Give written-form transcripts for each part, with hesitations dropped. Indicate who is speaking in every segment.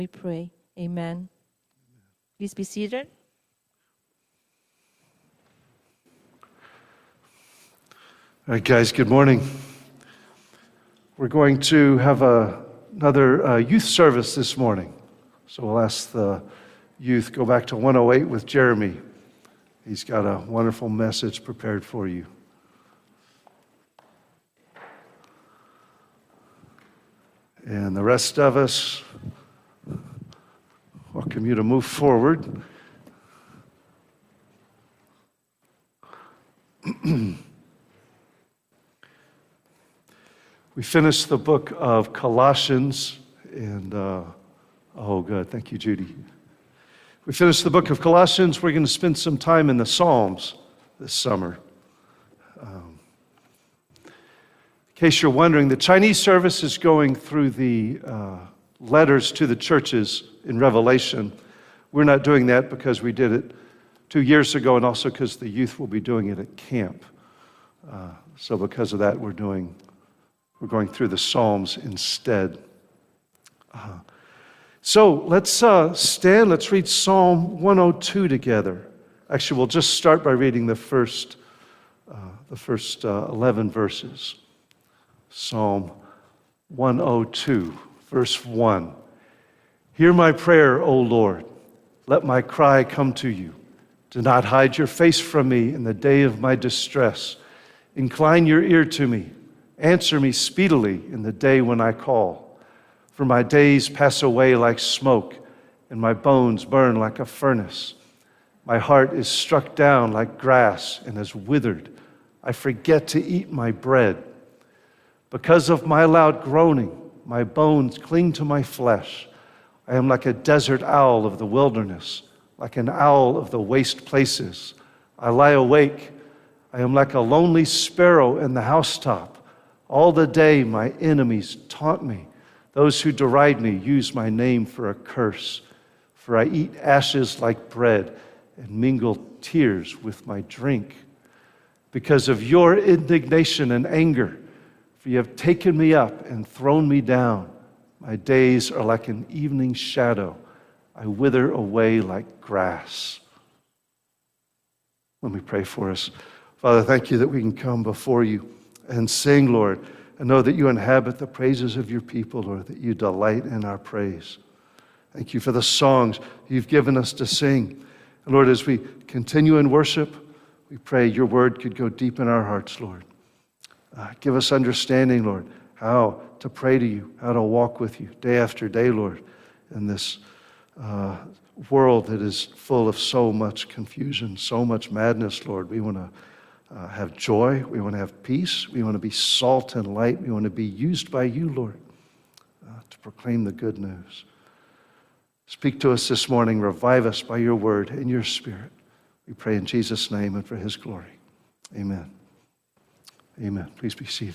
Speaker 1: We pray. Amen. Please be seated.
Speaker 2: All right, guys, good morning. We're going to have another youth service this morning. So we'll ask the youth, go back to 108 with Jeremy. He's got a wonderful message prepared for you. And the rest of us, welcome you to move forward. We finished the book of Colossians, and oh, good. Thank you, Judy. We finished the book of Colossians. We're going to spend some time in the Psalms this summer. In case you're wondering, the Chinese service is going through the letters to the churches in Revelation. We're not doing that because we did it 2 years ago, and also because the youth will be doing it at camp. So because of that, we're going through the Psalms instead. So let's stand. Let's read Psalm 102 together. Actually, we'll just start by reading the first 11 verses. Psalm 102, verse 1. Hear my prayer, O Lord. Let my cry come to you. Do not hide your face from me in the day of my distress. Incline your ear to me. Answer me speedily in the day when I call. For my days pass away like smoke, and my bones burn like a furnace. My heart is struck down like grass and has withered. I forget to eat my bread. Because of my loud groaning, my bones cling to my flesh. I am like a desert owl of the wilderness, like an owl of the waste places. I lie awake. I am like a lonely sparrow in the housetop. All the day my enemies taunt me. Those who deride me use my name for a curse. For I eat ashes like bread and mingle tears with my drink. Because of your indignation and anger, for you have taken me up and thrown me down. My days are like an evening shadow. I wither away like grass. Let me pray for us. Father, thank you that we can come before you and sing, Lord, and know that you inhabit the praises of your people, Lord, that you delight in our praise. Thank you for the songs you've given us to sing. And Lord, as we continue in worship, we pray your word could go deep in our hearts, Lord. Give us understanding, Lord, how to pray to you, how to walk with you day after day, Lord, in this world that is full of so much confusion, so much madness, Lord. We want to have joy. We want to have peace. We want to be salt and light. We want to be used by you, Lord, to proclaim the good news. Speak to us this morning. Revive us by your word and your spirit. We pray in Jesus' name and for his glory. Amen. Amen. Please be seated.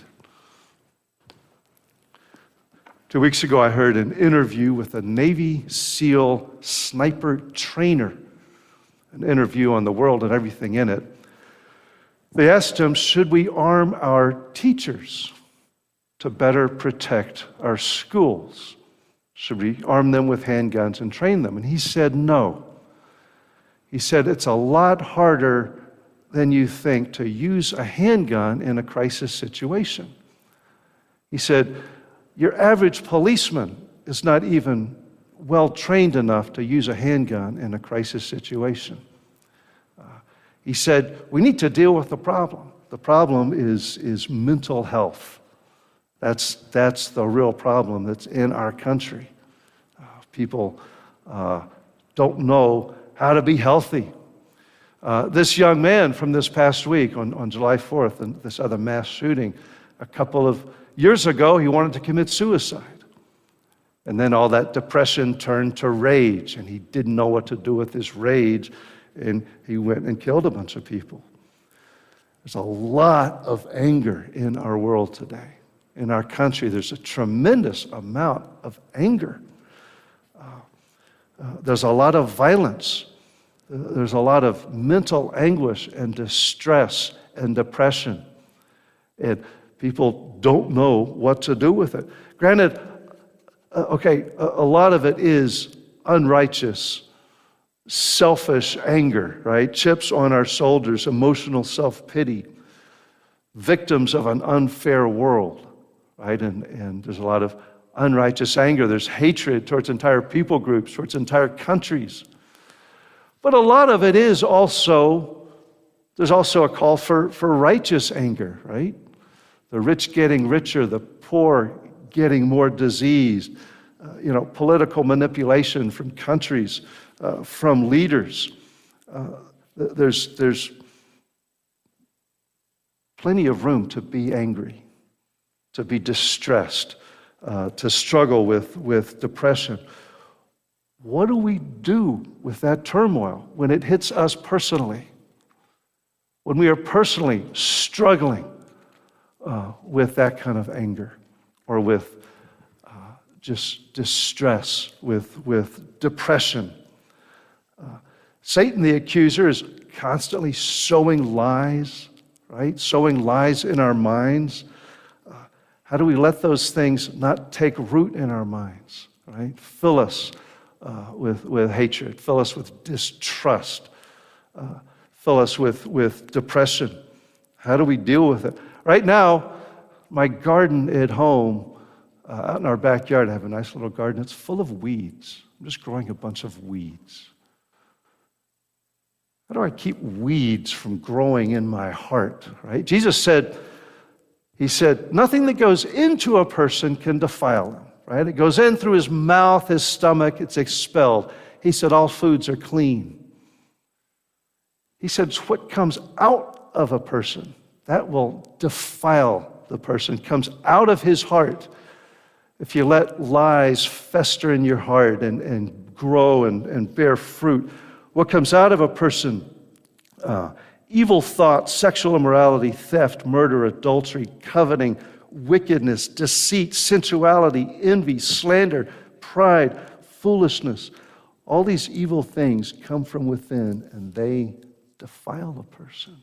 Speaker 2: 2 weeks ago, I heard an interview with a Navy SEAL sniper trainer, an interview on the world and everything in it. They asked him, should we arm our teachers to better protect our schools? Should we arm them with handguns and train them? And he said no. He said it's a lot harder than you think to use a handgun in a crisis situation. He said, your average policeman is not even well trained enough to use a handgun in a crisis situation. He said, we need to deal with the problem. The problem is mental health. That's the real problem that's in our country. People don't know how to be healthy. This young man from this past week on July 4th, and this other mass shooting, a couple of years ago, he wanted to commit suicide. And then all that depression turned to rage, and he didn't know what to do with his rage, and he went and killed a bunch of people. There's a lot of anger in our world today. In our country, there's a tremendous amount of anger. There's a lot of violence. There's a lot of mental anguish and distress and depression. And people don't know what to do with it. Granted, a lot of it is unrighteous, selfish anger, right? Chips on our shoulders, emotional self-pity, victims of an unfair world, right? And there's a lot of unrighteous anger. There's hatred towards entire people groups, towards entire countries. But a lot of it is also, there's also a call for righteous anger, right? The rich getting richer, the poor getting more diseased, political manipulation from countries, from leaders. There's plenty of room to be angry, to be distressed, to struggle with depression. What do we do with that turmoil when it hits us personally? When we are personally struggling with that kind of anger, or with just distress, with depression. Satan, the accuser, is constantly sowing lies, right? Sowing lies in our minds. How do we let those things not take root in our minds, right? Fill us with hatred, fill us with distrust, fill us with depression. How do we deal with it? Right now, my garden at home, out in our backyard, I have a nice little garden. It's full of weeds. I'm just growing a bunch of weeds. How do I keep weeds from growing in my heart, right? Jesus said, he said, nothing that goes into a person can defile him, right? It goes in through his mouth, his stomach, it's expelled. He said, all foods are clean. He said, it's what comes out of a person that will defile the person, comes out of his heart. If you let lies fester in your heart and grow and bear fruit, what comes out of a person, evil thoughts, sexual immorality, theft, murder, adultery, coveting, wickedness, deceit, sensuality, envy, slander, pride, foolishness. All these evil things come from within and they defile a person.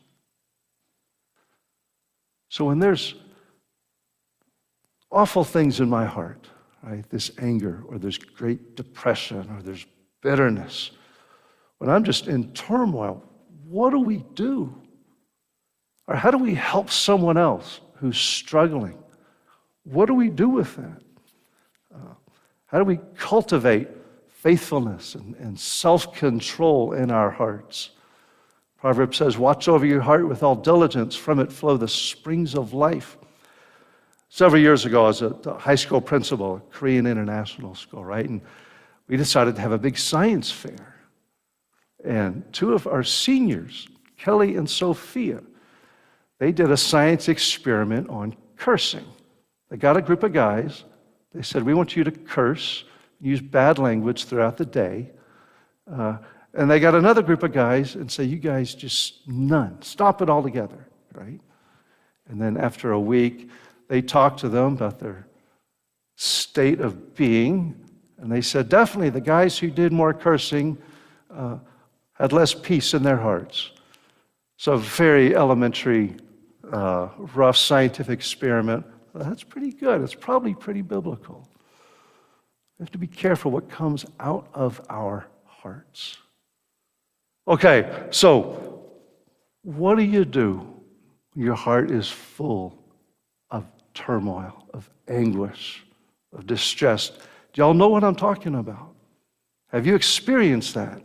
Speaker 2: So when there's awful things in my heart, right, this anger, or there's great depression, or there's bitterness, when I'm just in turmoil, what do we do? Or how do we help someone else who's struggling? What do we do with that? How do we cultivate faithfulness and self-control in our hearts? Proverbs says, watch over your heart with all diligence. From it flow the springs of life. Several years ago, I was a high school principal at Korean International School, right? And we decided to have a big science fair. And two of our seniors, Kelly and Sophia, they did a science experiment on cursing. They got a group of guys. They said, we want you to curse, use bad language throughout the day. And they got another group of guys and say, you guys just none. Stop it altogether, right? And then after a week, they talked to them about their state of being. And they said, definitely the guys who did more cursing had less peace in their hearts. So a very elementary, rough scientific experiment. Well, that's pretty good. It's probably pretty biblical. We have to be careful what comes out of our hearts. Okay, so what do you do when your heart is full of turmoil, of anguish, of distress? Do y'all know what I'm talking about? Have you experienced that?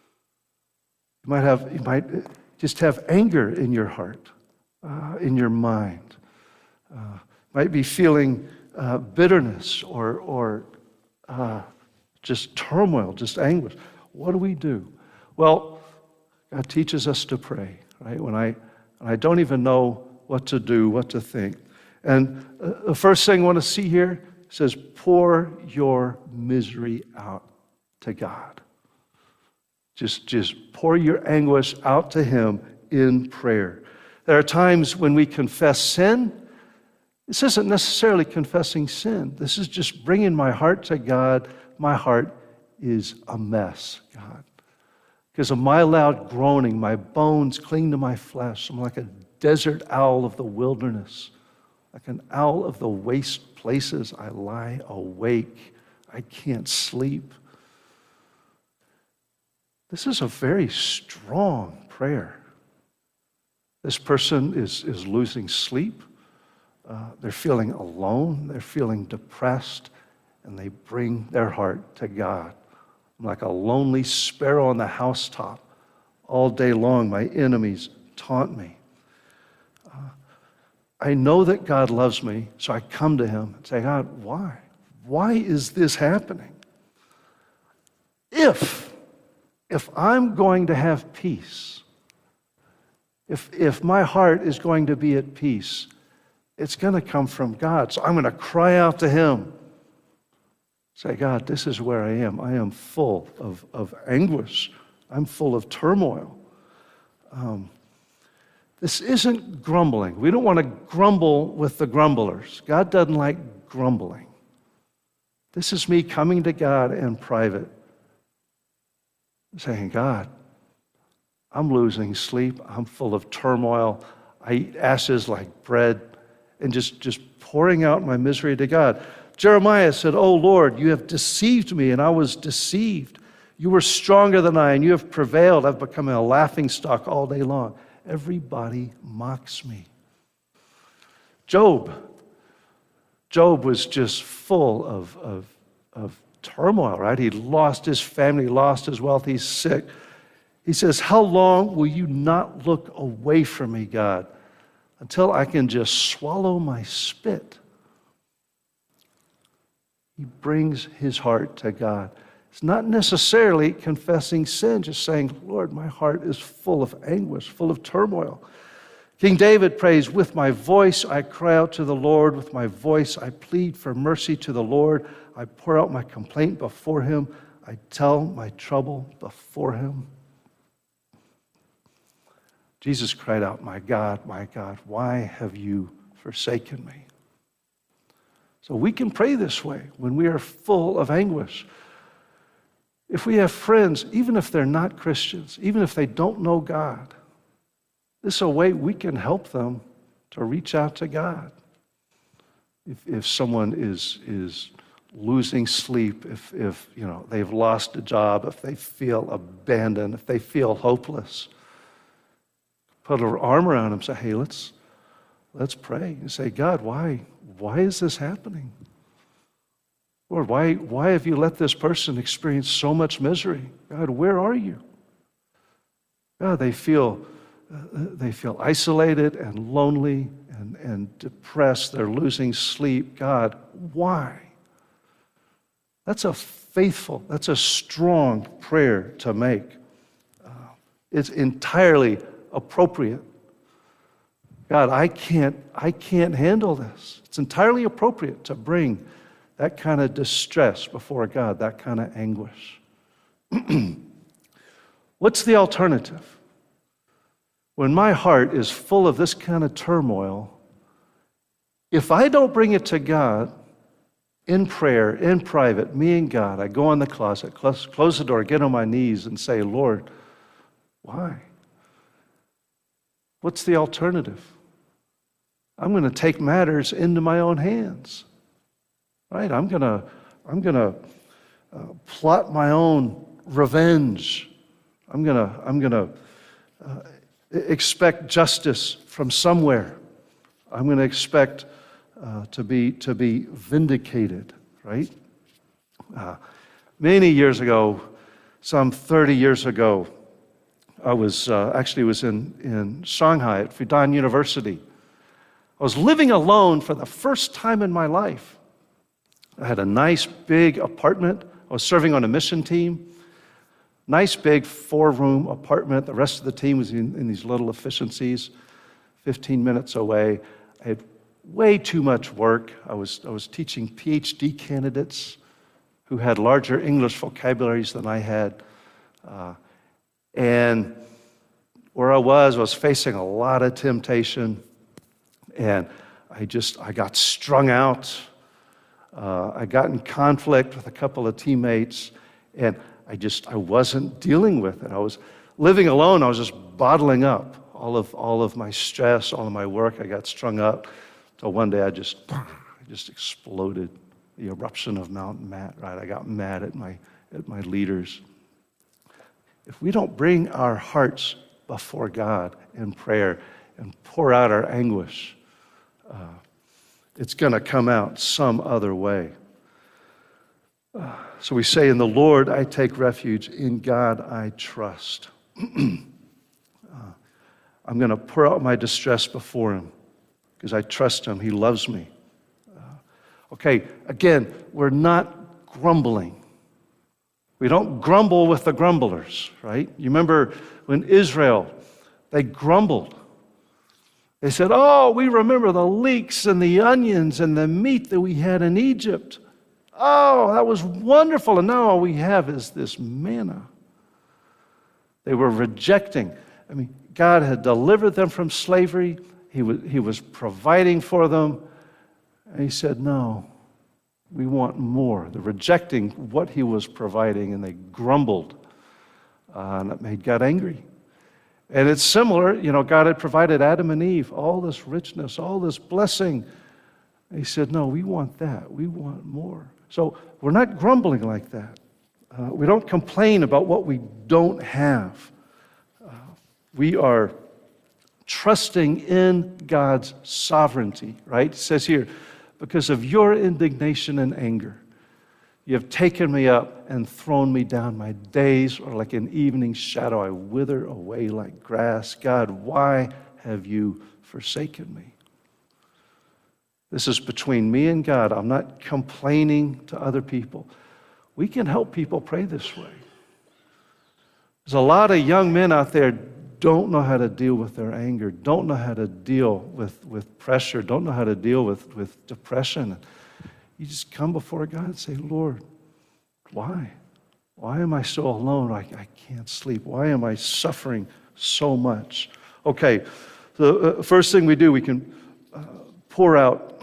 Speaker 2: You might just have anger in your heart, in your mind. Might be feeling bitterness or just turmoil, just anguish. What do we do? Well, God teaches us to pray, right? When I don't even know what to do, what to think. And the first thing I want to see here says, pour your misery out to God. Just pour your anguish out to Him in prayer. There are times when we confess sin. This isn't necessarily confessing sin. This is just bringing my heart to God. My heart is a mess, God. Because of my loud groaning, my bones cling to my flesh. I'm like a desert owl of the wilderness. Like an owl of the waste places, I lie awake. I can't sleep. This is a very strong prayer. This person is losing sleep. They're feeling alone. They're feeling depressed. And they bring their heart to God. I'm like a lonely sparrow on the housetop. All day long, my enemies taunt me. I know that God loves me, so I come to him and say, God, why? Why is this happening? If I'm going to have peace, if my heart is going to be at peace, it's going to come from God. So I'm going to cry out to him. Say, God, this is where I am. I am full of anguish. I'm full of turmoil. This isn't grumbling. We don't want to grumble with the grumblers. God doesn't like grumbling. This is me coming to God in private, saying, God, I'm losing sleep. I'm full of turmoil. I eat ashes like bread, and just pouring out my misery to God. Jeremiah said, "Oh Lord, you have deceived me, and I was deceived. You were stronger than I, and you have prevailed. I've become a laughingstock all day long. Everybody mocks me." Job was just full of turmoil, right? He lost his family, lost his wealth, he's sick. He says, how long will you not look away from me, God, until I can just swallow my spit? He brings his heart to God. It's not necessarily confessing sin, just saying, Lord, my heart is full of anguish, full of turmoil. King David prays, with my voice I cry out to the Lord. With my voice I plead for mercy to the Lord. I pour out my complaint before him. I tell my trouble before him. Jesus cried out, my God, why have you forsaken me? So we can pray this way when we are full of anguish. If we have friends, even if they're not Christians, even if they don't know God, this is a way we can help them to reach out to God. If someone is losing sleep, if they've lost a job, if they feel abandoned, if they feel hopeless, put an arm around them and say, hey, let's pray and say, God, why is this happening? Lord, why have you let this person experience so much misery? God, where are you? God, they feel isolated and lonely and depressed. They're losing sleep. God, why? That's a strong prayer to make. It's entirely appropriate. God, I can't handle this. It's entirely appropriate to bring that kind of distress before God, that kind of anguish. What's the alternative? When my heart is full of this kind of turmoil, if I don't bring it to God in prayer, in private, me and God, I go in the closet, close the door, get on my knees and say, Lord, why? What's the alternative? I'm going to take matters into my own hands. Right? I'm going to plot my own revenge. I'm going to expect justice from somewhere. I'm going to expect to be vindicated. Right? Many years ago, some 30 years ago, I was in Shanghai at Fudan University. I was living alone for the first time in my life. I had a nice big apartment. I was serving on a mission team. Nice big 4-room apartment. The rest of the team was in these little efficiencies, 15 minutes away. I had way too much work. I was teaching PhD candidates who had larger English vocabularies than I had. And where I was facing a lot of temptation. And I got strung out. I got in conflict with a couple of teammates, and I wasn't dealing with it. I was living alone. I was just bottling up all of my stress, all of my work. I got strung up till one day I just exploded. the eruption of Mount Matt, right? I got mad at my leaders. If we don't bring our hearts before God in prayer and pour out our anguish, it's going to come out some other way. So we say, in the Lord I take refuge, in God I trust. I'm going to pour out my distress before him because I trust him. He loves me. Okay, again, we're not grumbling. We don't grumble with the grumblers, right? You remember when Israel, they grumbled. They said, oh, we remember the leeks and the onions and the meat that we had in Egypt. Oh, that was wonderful. And now all we have is this manna. They were rejecting. I mean, God had delivered them from slavery. He was providing for them. And he said, no, we want more. They're rejecting what he was providing, and they grumbled. And it made God angry. And it's similar, God had provided Adam and Eve all this richness, all this blessing. And he said, no, we want that. We want more. So we're not grumbling like that. We don't complain about what we don't have. We are trusting in God's sovereignty, right? It says here, because of your indignation and anger, you have taken me up and thrown me down. My days are like an evening shadow. I wither away like grass. God, why have you forsaken me? This is between me and God. I'm not complaining to other people. We can help people pray this way. There's a lot of young men out there don't know how to deal with their anger, don't know how to deal with pressure, don't know how to deal with depression. You just come before God and say, Lord, why? Why am I so alone? I can't sleep. Why am I suffering so much? Okay, the first thing we do, we can pour out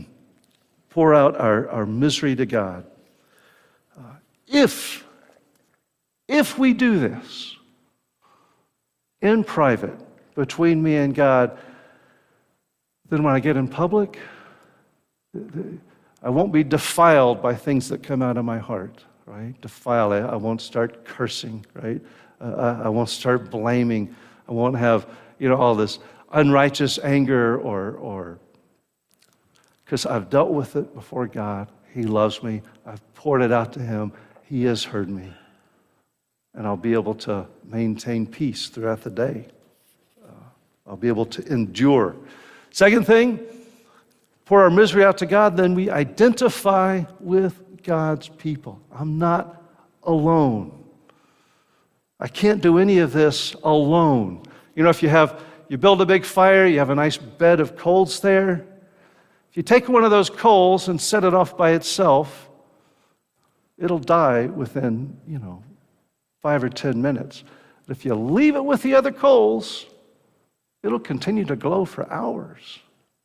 Speaker 2: our misery to God. If we do this in private, between me and God, then when I get in public, I won't be defiled by things that come out of my heart, right? I won't start cursing, right? I won't start blaming. I won't have, all this unrighteous anger or because I've dealt with it before God. He loves me. I've poured it out to him. He has heard me. And I'll be able to maintain peace throughout the day. I'll be able to endure. Second thing, pour our misery out to God, then we identify with God's people. I'm not alone. I can't do any of this alone. If you build a big fire, you have a nice bed of coals there. If you take one of those coals and set it off by itself, it'll die within, 5 or 10 minutes. But if you leave it with the other coals, it'll continue to glow for hours.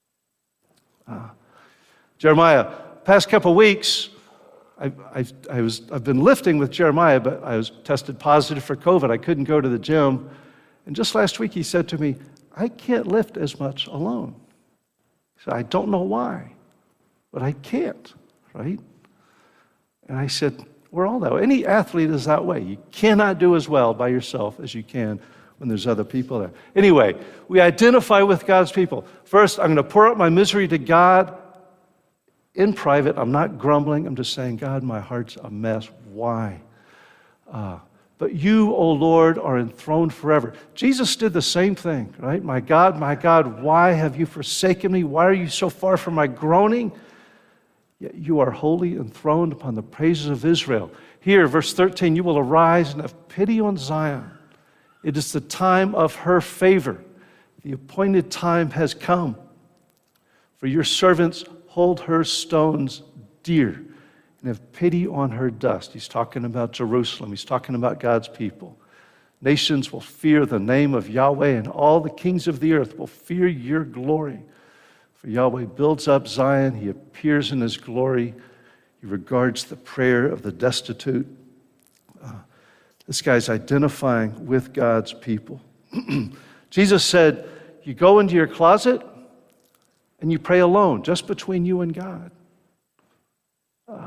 Speaker 2: Jeremiah, past couple weeks, I've been lifting with Jeremiah, but I was tested positive for COVID. I couldn't go to the gym. And just last week he said to me, I can't lift as much alone. He said, I don't know why, but I can't, right? And I said, we're all that way. Any athlete is that way. You cannot do as well by yourself as you can when there's other people there. Anyway, we identify with God's people. First, I'm going to pour out my misery to God in private. I'm not grumbling. I'm just saying, God, my heart's a mess. Why? But you, O Lord, are enthroned forever. Jesus did the same thing, right? My God, why have you forsaken me? Why are you so far from my groaning? Yet you are wholly enthroned upon the praises of Israel. Here, verse 13, you will arise and have pity on Zion. It is the time of her favor. The appointed time has come. For your servants hold her stones dear and have pity on her dust. He's talking about Jerusalem. He's talking about God's people. Nations will fear the name of Yahweh, and all the kings of the earth will fear your glory. For Yahweh builds up Zion. He appears in his glory. He regards the prayer of the destitute. This guy's identifying with God's people. Jesus said, you go into your closet and you pray alone, just between you and God.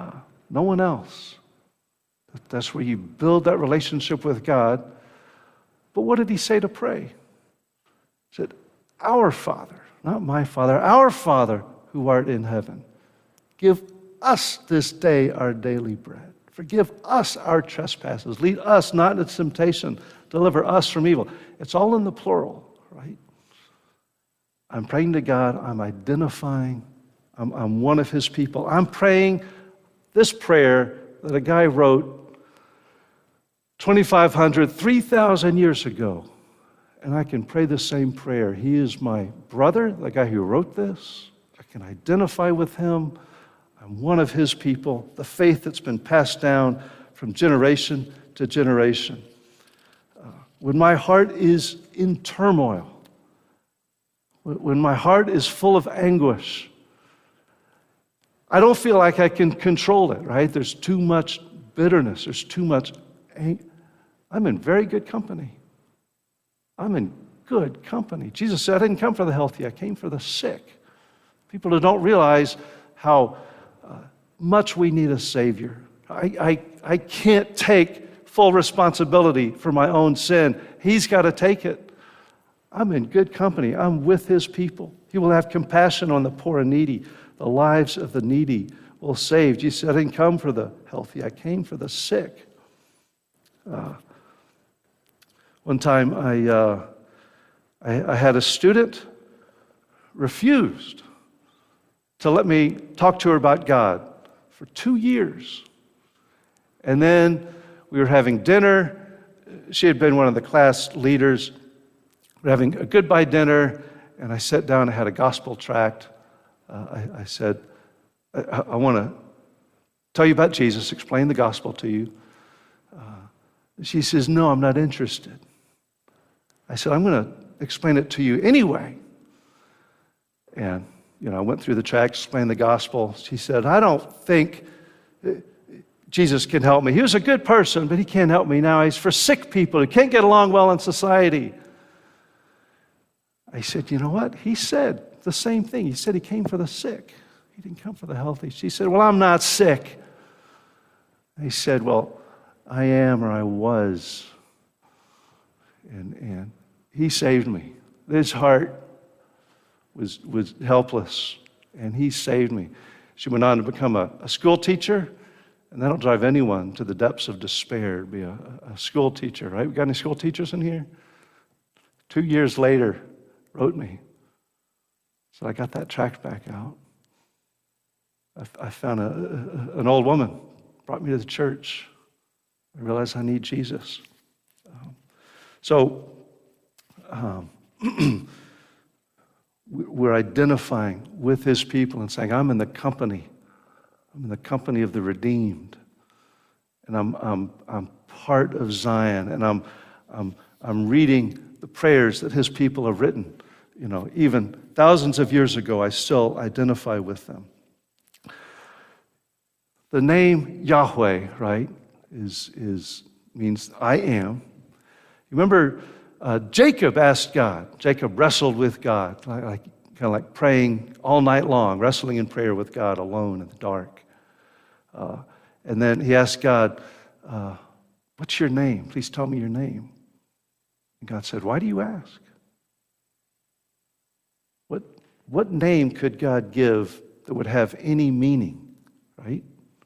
Speaker 2: no one else. That's where you build that relationship with God. But what did he say to pray? He said, our Father, not my Father, our Father who art in heaven, give us this day our daily bread. Forgive us our trespasses. Lead us not into temptation. Deliver us from evil. It's all in the plural, right? I'm praying to God. I'm identifying. I'm one of his people. I'm praying this prayer that a guy wrote 2,500, 3,000 years ago. And I can pray the same prayer. He is my brother, the guy who wrote this. I can identify with him. I'm one of his people, the faith that's been passed down from generation to generation. When my heart is in turmoil, when my heart is full of anguish, I don't feel like I can control it, right? There's too much bitterness. There's too much anger. I'm in very good company. I'm in good company. Jesus said, I didn't come for the healthy. I came for the sick. People who don't realize how much we need a Savior. I can't take full responsibility for my own sin. He's got to take it. I'm in good company. I'm with his people. He will have compassion on the poor and needy. The lives of the needy will save. Jesus said, I didn't come for the healthy. I came for the sick. One time I had a student refused to let me talk to her about God for 2 years. And then we were having dinner. She had been one of the class leaders. We're having a goodbye dinner, and I sat down and had a gospel tract. I said, I want to tell you about Jesus, explain the gospel to you. She says, no, I'm not interested. I said, I'm going to explain it to you anyway. And I went through the tract, explained the gospel. She said, I don't think Jesus can help me. He was a good person, but he can't help me now. He's for sick people who can't get along well in society. I said, you know what? He said the same thing. He said he came for the sick. He didn't come for the healthy. She said, well, I'm not sick. I said, well, I am, or I was. And he saved me. His heart was helpless, and he saved me. She went on to become a school teacher, and that'll drive anyone to the depths of despair, to be a school teacher, right? We got any school teachers in here? 2 years later, wrote me. So I got that tract back out. I found an old woman, brought me to the church. I realized I need Jesus. We're identifying with his people and saying, I'm in the company of the redeemed, and I'm part of Zion, and I'm reading the prayers that his people have written. Even thousands of years ago, I still identify with them. The name Yahweh, right, means I am. You remember Jacob asked God. Jacob wrestled with God, kind of like praying all night long, wrestling in prayer with God alone in the dark. And then he asked God, what's your name? Please tell me your name. And God said, why do you ask? What name could God give that would have any meaning, right?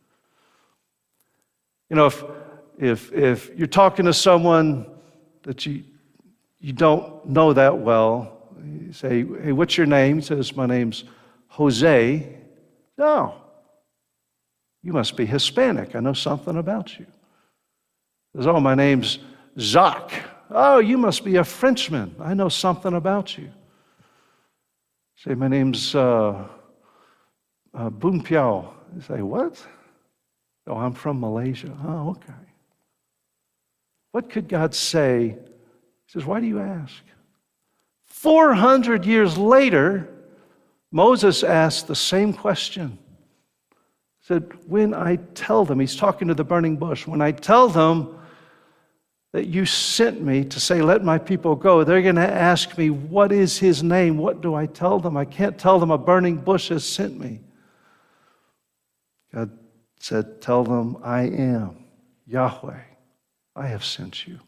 Speaker 2: If you're talking to someone that you don't know that well, you say, hey, what's your name? He says, my name's Jose. No. You must be Hispanic. I know something about you. He says, oh, my name's Jacques. Oh, you must be a Frenchman. I know something about you. Say, my name's Boon Piao. You say, what? Oh, I'm from Malaysia. Oh, okay. What could God say? He says, why do you ask? 400 years later, Moses asked the same question. He said, when I tell them, he's talking to the burning bush, when I tell them that you sent me to say, let my people go, they're going to ask me, what is his name? What do I tell them? I can't tell them a burning bush has sent me. God said, tell them, I am Yahweh. I have sent you.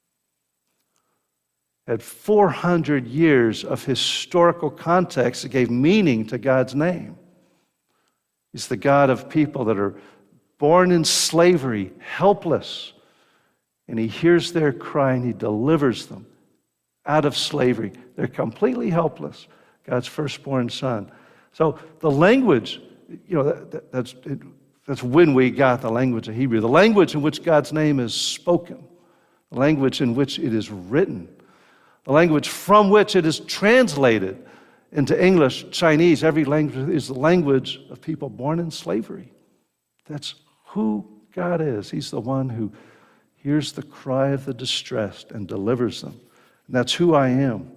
Speaker 2: Had 400 years of historical context that gave meaning to God's name. He's the God of people that are born in slavery, helpless, and He hears their cry and He delivers them out of slavery. They're completely helpless. God's firstborn Son. So the language, that's when we got the language of Hebrew. The language in which God's name is spoken. The language in which it is written. The language from which it is translated into English, Chinese. Every language is the language of people born in slavery. That's who God is. He's the one who hears the cry of the distressed and delivers them. And that's who I am.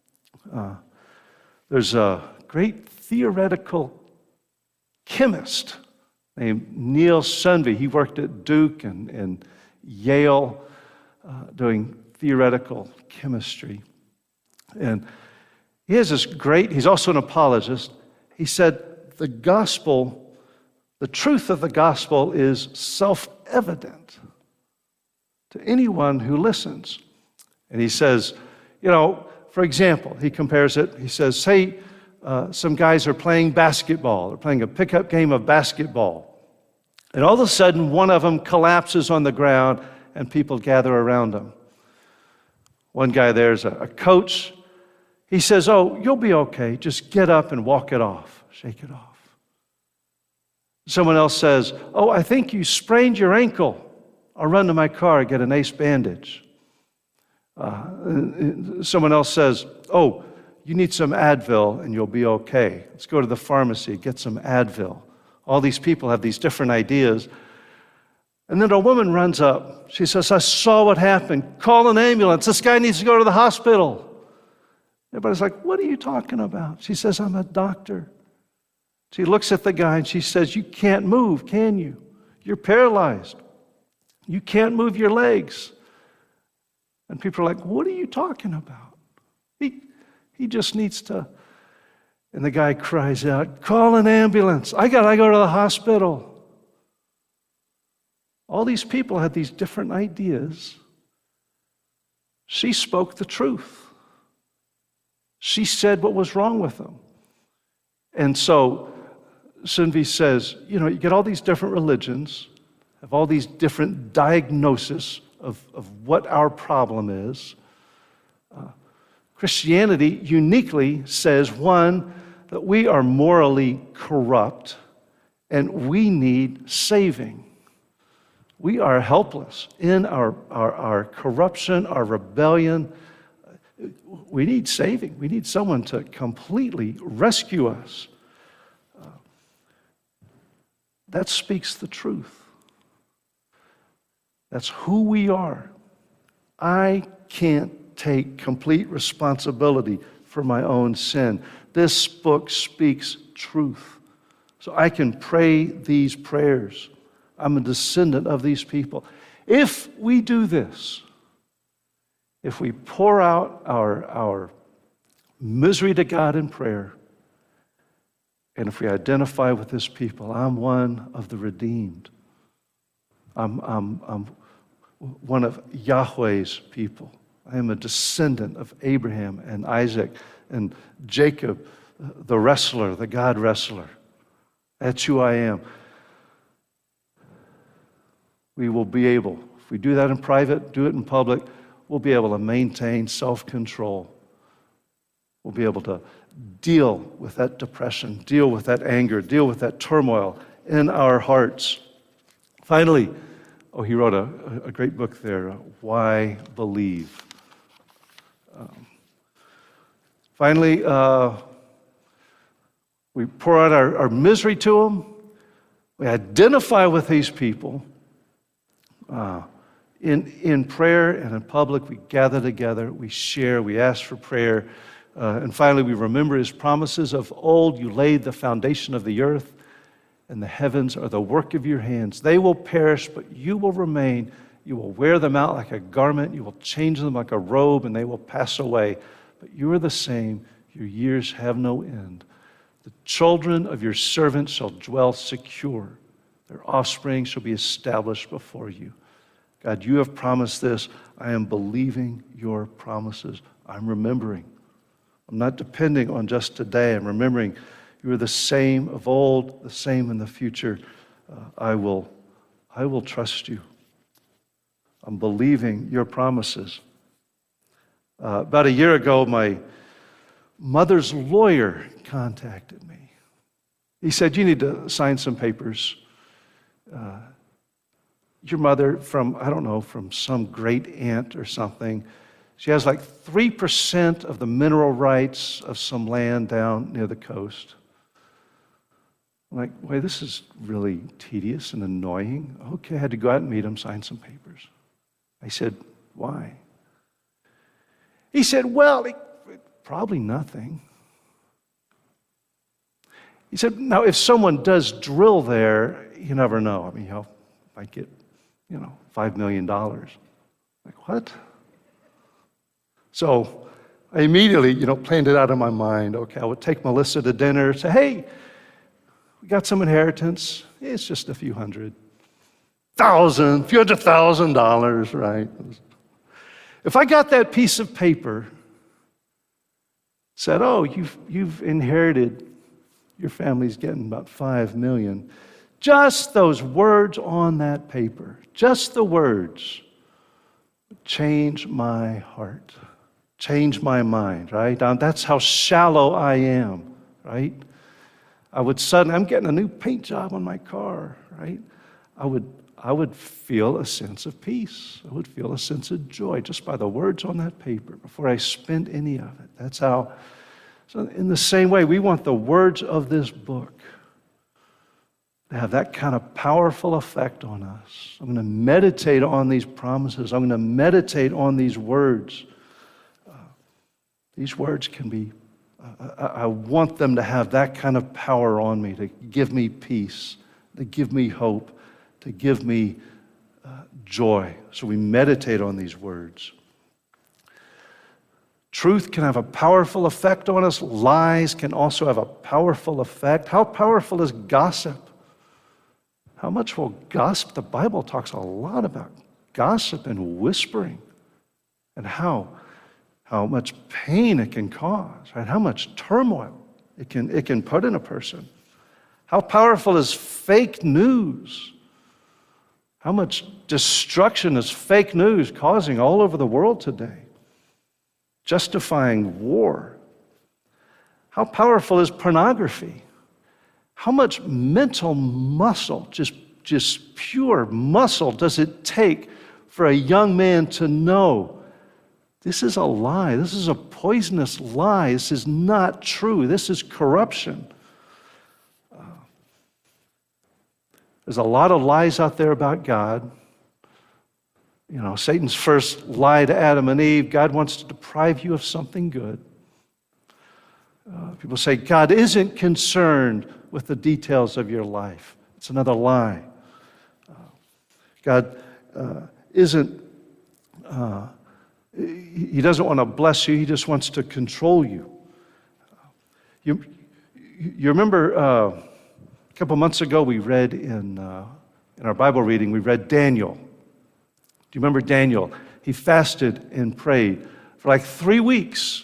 Speaker 2: There's a great theoretical chemist named Neil Sunvey. He worked at Duke and Yale doing theoretical chemistry. And he has this great, he's also an apologist. He said, the gospel, the truth of the gospel is self-evident to anyone who listens. And he says, for example, he compares it, he says, say some guys are playing basketball, they're playing a pickup game of basketball, and all of a sudden one of them collapses on the ground and people gather around him. One guy there's a coach. He says, oh, you'll be okay. Just get up and walk it off. Shake it off. Someone else says, oh, I think you sprained your ankle. I'll run to my car and get an ace bandage. Someone else says, oh, you need some Advil and you'll be okay. Let's go to the pharmacy, get some Advil. All these people have these different ideas. And then a woman runs up. She says, I saw what happened. Call an ambulance. This guy needs to go to the hospital. Everybody's like, what are you talking about? She says, I'm a doctor. She looks at the guy and she says, you can't move, can you? You're paralyzed. You can't move your legs. And people are like, what are you talking about? He just needs to. And the guy cries out, call an ambulance. I gotta go to the hospital. All these people had these different ideas. She spoke the truth. She said what was wrong with them. And so Sunvey says, you get all these different religions, have all these different diagnoses of what our problem is. Christianity uniquely says, one, that we are morally corrupt and we need saving. We are helpless in our corruption, our rebellion. We need saving. We need someone to completely rescue us. That speaks the truth. That's who we are. I can't take complete responsibility for my own sin. This book speaks truth. So I can pray these prayers. I'm a descendant of these people. If we do this, if we pour out our misery to God in prayer, and if we identify with this people, I'm one of the redeemed. I'm one of Yahweh's people. I am a descendant of Abraham and Isaac and Jacob, the wrestler, the God wrestler. That's who I am. We will be able, if we do that in private, do it in public, we'll be able to maintain self-control. We'll be able to deal with that depression, deal with that anger, deal with that turmoil in our hearts. Finally, he wrote a great book there, Why Believe. Finally, we pour out our misery to them. We identify with these people. In prayer and in public, we gather together, we share, we ask for prayer. And finally, we remember His promises of old. You laid the foundation of the earth, and the heavens are the work of your hands. They will perish, but you will remain. You will wear them out like a garment. You will change them like a robe, and they will pass away. But you are the same. Your years have no end. The children of your servants shall dwell secure. Their offspring shall be established before you. God, you have promised this. I am believing your promises. I'm remembering. I'm not depending on just today. I'm remembering you are the same of old, the same in the future. I will trust you. I'm believing your promises. About a year ago, my mother's lawyer contacted me. He said, you need to sign some papers. Your mother from some great aunt or something, she has like 3% of the mineral rights of some land down near the coast. I'm like, wait, this is really tedious and annoying. Okay, I had to go out and meet him, sign some papers. I said, why? He said, well, probably nothing. He said, now, if someone does drill there, you never know. I mean, you might get, $5 million. Like, what? So I immediately, planned it out in my mind. Okay, I would take Melissa to dinner, say, hey, we got some inheritance. It's just a few $100,000, $100,000, right? If I got that piece of paper, said, oh, you've inherited, your family's getting about $5 million. Just those words on that paper, just the words, change my heart, change my mind, right? That's how shallow I am, right? I'm getting a new paint job on my car, right? I would feel a sense of peace. I would feel a sense of joy just by the words on that paper before I spent any of it. That's how. So in the same way, we want the words of this book to have that kind of powerful effect on us. I'm going to meditate on these promises. I'm going to meditate on these words. These words can be, I want them to have that kind of power on me, to give me peace, to give me hope, to give me joy. So we meditate on these words. Truth can have a powerful effect on us. Lies can also have a powerful effect. How powerful is gossip? How much will gossip? The Bible talks a lot about gossip and whispering and how much pain it can cause, right? How much turmoil it can put in a person. How powerful is fake news? How much destruction is fake news causing all over the world today? Justifying war. How powerful is pornography? How much mental muscle, just pure muscle, does it take for a young man to know this is a lie, this is a poisonous lie, this is not true, this is corruption? There's a lot of lies out there about God. Satan's first lie to Adam and Eve, God wants to deprive you of something good. People say God isn't concerned with the details of your life. It's another lie. God isn't, He doesn't want to bless you, He just wants to control you. You remember a couple months ago we read in our Bible reading, we read Daniel. Do you remember Daniel? He fasted and prayed for like 3 weeks,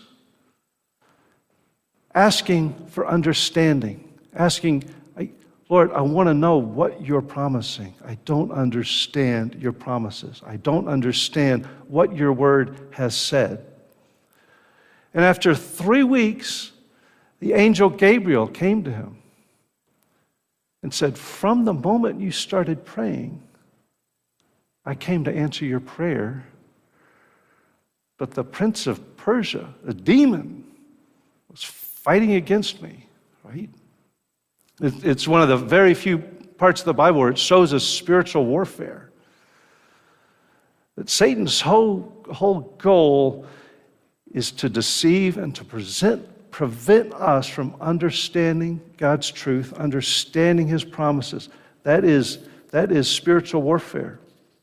Speaker 2: asking for understanding, asking, Lord, I want to know what you're promising. I don't understand your promises. I don't understand what your word has said. And after 3 weeks, the angel Gabriel came to him and said, from the moment you started praying, I came to answer your prayer, but the prince of Persia, the demon, was fighting against me, right? It's one of the very few parts of the Bible where it shows us spiritual warfare. That Satan's whole goal is to deceive and to prevent us from understanding God's truth, understanding His promises. That is spiritual warfare.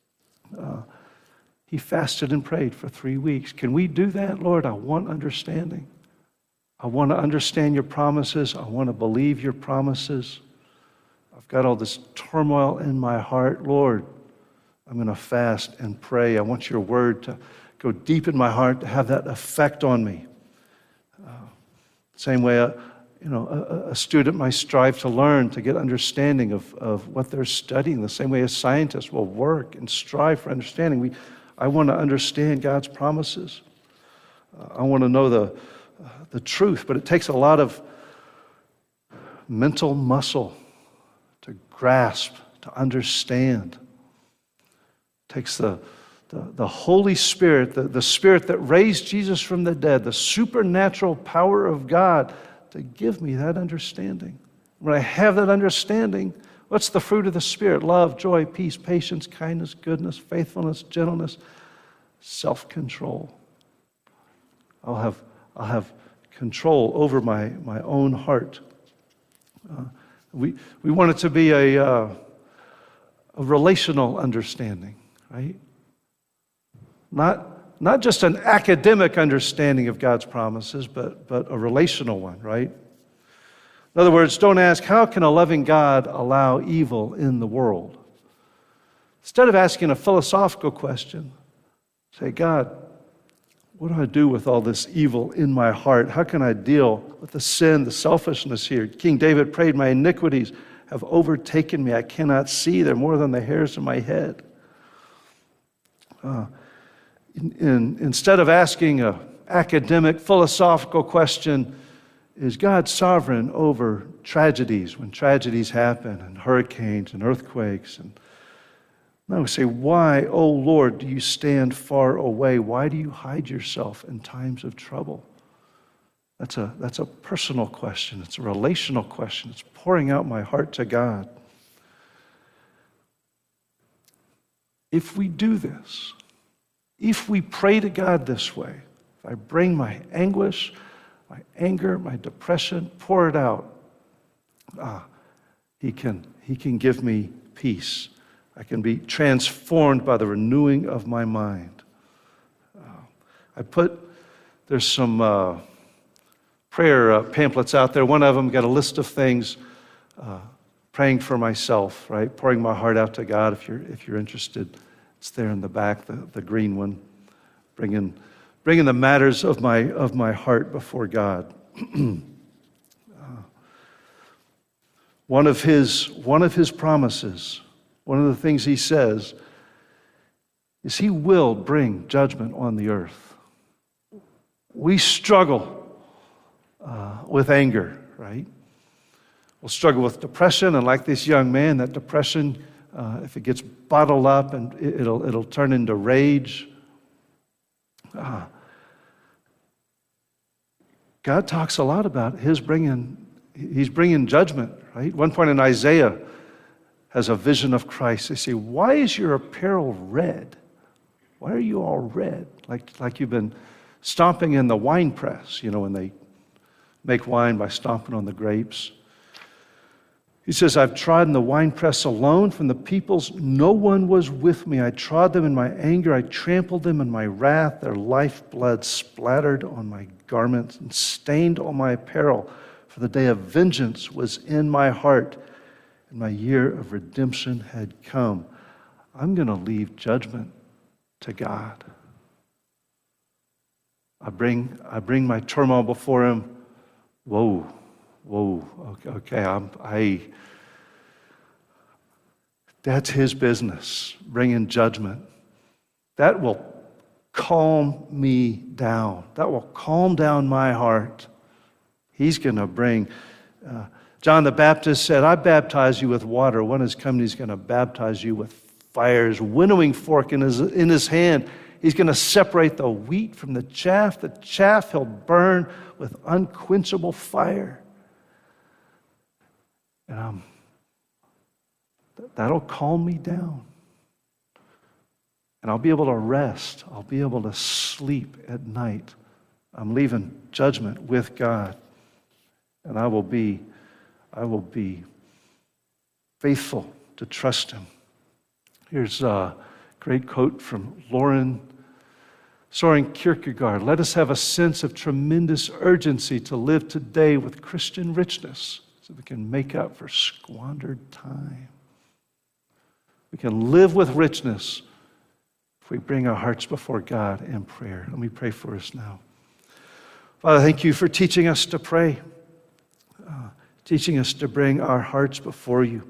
Speaker 2: He fasted and prayed for 3 weeks. Can we do that, Lord? I want understanding. I want to understand your promises. I want to believe your promises. I've got all this turmoil in my heart. Lord, I'm going to fast and pray. I want your word to go deep in my heart, to have that effect on me. Same way a student might strive to learn, to get understanding of what they're studying. The same way a scientist will work and strive for understanding. I want to understand God's promises. I want to know the truth, but it takes a lot of mental muscle to grasp, to understand. It takes the Holy Spirit, the Spirit that raised Jesus from the dead, the supernatural power of God to give me that understanding. When I have that understanding, what's the fruit of the Spirit? Love, joy, peace, patience, kindness, goodness, faithfulness, gentleness, self-control. I'll have control over my own heart. We want it to be a relational understanding, right? Not just an academic understanding of God's promises, but a relational one, right? In other words, don't ask, how can a loving God allow evil in the world? Instead of asking a philosophical question, say, God, what do I do with all this evil in my heart? How can I deal with the sin, the selfishness here? King David prayed, my iniquities have overtaken me. I cannot see. They're more than the hairs of my head. Instead of asking an academic, philosophical question, is God sovereign over tragedies, when tragedies happen, and hurricanes and earthquakes? And now we say, why, oh Lord, do you stand far away? Why do you hide yourself in times of trouble? That's a personal question. It's a relational question. It's pouring out my heart to God. If we do this, if we pray to God this way, if I bring my anguish, my anger, my depression, pour it out, He can give me peace. I can be transformed by the renewing of my mind. There's some prayer pamphlets out there. One of them got a list of things, praying for myself, right? Pouring my heart out to God. If you're interested, it's there in the back, the green one, bringing the matters of my heart before God. One of his promises, one of the things he says, is he will bring judgment on the earth. We struggle with anger, right? We'll struggle with depression, and like this young man, that depression, if it gets bottled up, and it'll turn into rage. God talks a lot about He's bringing judgment, right? One point in Isaiah has a vision of Christ. They say, why is your apparel red? Why are you all red? Like you've been stomping in the wine press, when they make wine by stomping on the grapes. He says, I've trodden the winepress alone from the peoples. No one was with me. I trod them in my anger. I trampled them in my wrath. Their lifeblood splattered on my garments and stained all my apparel. For the day of vengeance was in my heart, and my year of redemption had come. I'm going to leave judgment to God. I bring my turmoil before Him. Whoa, okay, that's His business, bringing judgment. That will calm me down. That will calm down my heart. He's going to bring, John the Baptist said, I baptize you with water. One is coming, He's going to baptize you with fire. His winnowing fork in his hand. He's going to separate the wheat from the chaff. The chaff He'll burn with unquenchable fire. And that'll calm me down. And I'll be able to rest. I'll be able to sleep at night. I'm leaving judgment with God. And I will be faithful to trust Him. Here's a great quote from Soren Kierkegaard. Let us have a sense of tremendous urgency to live today with Christian richness. so we can make up for squandered time. We can live with richness if we bring our hearts before God in prayer. Let me pray for us now. Father, thank you for teaching us to pray, teaching us to bring our hearts before you.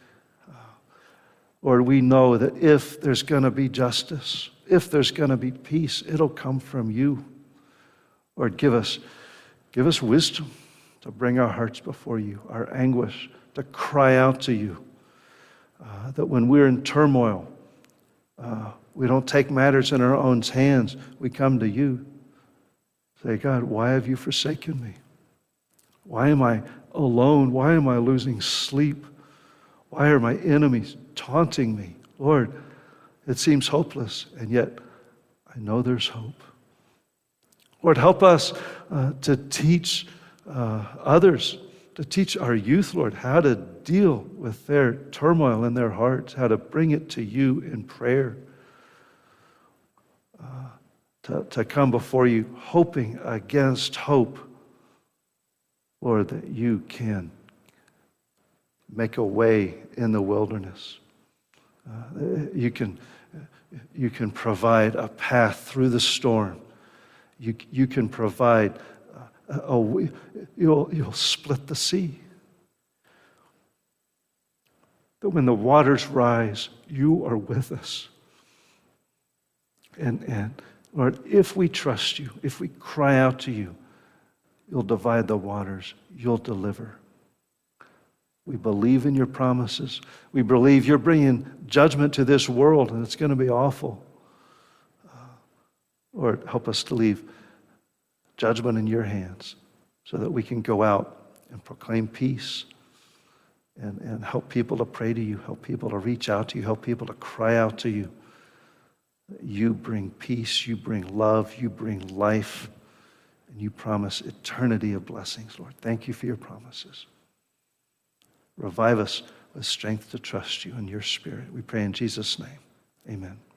Speaker 2: Lord, we know that if there's going to be justice, if there's going to be peace, it'll come from you. Lord, give us wisdom to bring our hearts before you, our anguish, to cry out to you. That when we're in turmoil, we don't take matters in our own hands. We come to you. Say, God, why have you forsaken me? Why am I alone? Why am I losing sleep? Why are my enemies taunting me? Lord, it seems hopeless, and yet I know there's hope. Lord, help us to teach others, to teach our youth, Lord, how to deal with their turmoil in their hearts, how to bring it to you in prayer, to come before you hoping against hope, Lord, that you can make a way in the wilderness. You can provide a path through the storm. You can provide you'll split the sea. That when the waters rise, you are with us. And Lord, if we trust you, if we cry out to you, you'll divide the waters, you'll deliver. We believe in your promises. We believe you're bringing judgment to this world, and it's going to be awful. Lord, help us to leave judgment in your hands so that we can go out and proclaim peace and help people to pray to you, help people to reach out to you, help people to cry out to you. You bring peace, you bring love, you bring life, and you promise eternity of blessings, Lord. Thank you for your promises. Revive us with strength to trust you in your Spirit. We pray in Jesus' name. Amen.